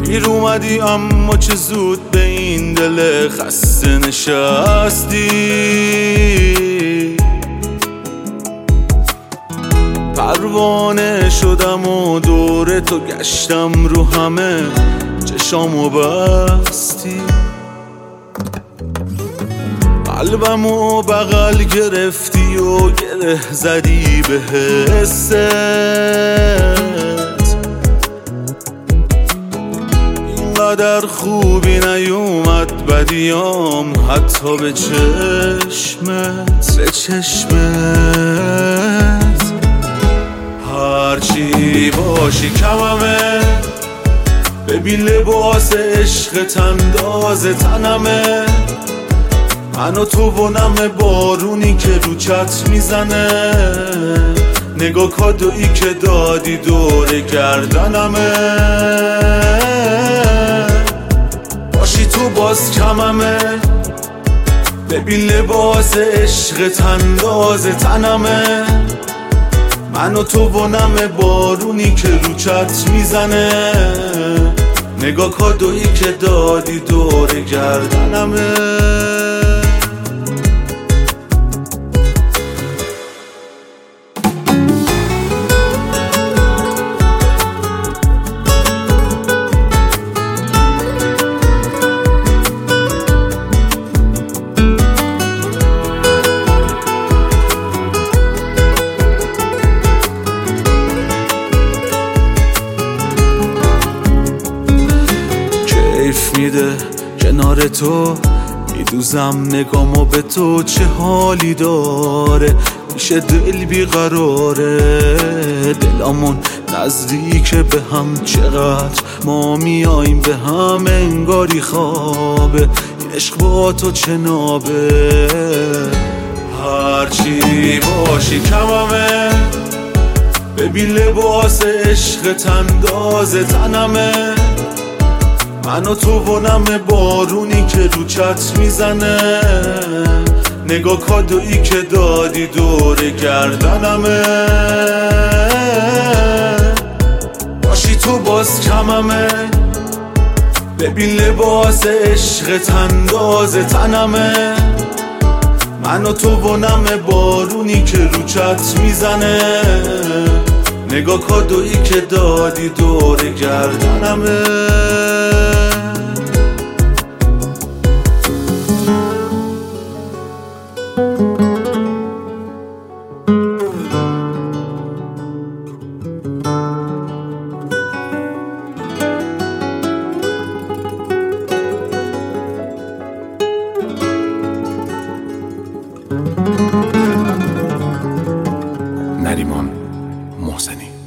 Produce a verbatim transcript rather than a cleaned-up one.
دیر اومدی اما چه زود به این دل خسته نشستی. پروانه شدم و دور تو گشتم رو همه چشامو بستی. قلبمو بغل گرفتی و گره زدی به حست. اینقدر خوبی نیومد بدیام حتی به چشمت به چشمت. هرچی باشی کممه، ببین لباس عشقت انداز تنمه. من و تو و نم بارونی که رو چت میزنه. نگاه کادویی که دادی دور گردنمه. باشی تو باز کممه، ببین لباس عشقت انداز تنمه. من و تو و نم بارونی که رو چت میزنه. نگاه کادویی که دادی دور گردنمه. کیف میده کنار تو، میدوزم نگامو به تو، چه حالی داره. میشه دل بیقراره، دلامون نزدیکه به هم، چقدر ما میاییم به هم انگاری خوابه. این عشق با تو چه نابه. هرچی باشی کممه، ببین لباس عشقت انداز تنمه. من و تو و نم بارونی که رو چت میزنه. نگاه کادویی که دادی دور گردنمه. باشی تو باز کممه، ببین لباس عشقت انداز تنمه. من و تو و نم بارونی که رو چت میزنه. نگاه کادویی که دادی دور گردنمه. نریمان محسنی.